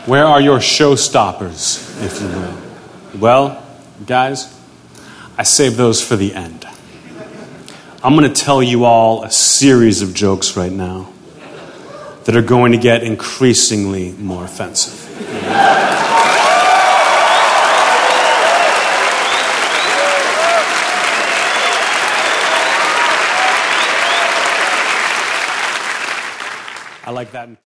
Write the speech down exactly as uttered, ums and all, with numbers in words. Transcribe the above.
Where are your showstoppers, if you will? Well, guys, I saved those for the end. I'm going to tell you all a series of jokes right now that are going to get increasingly more offensive. I like that.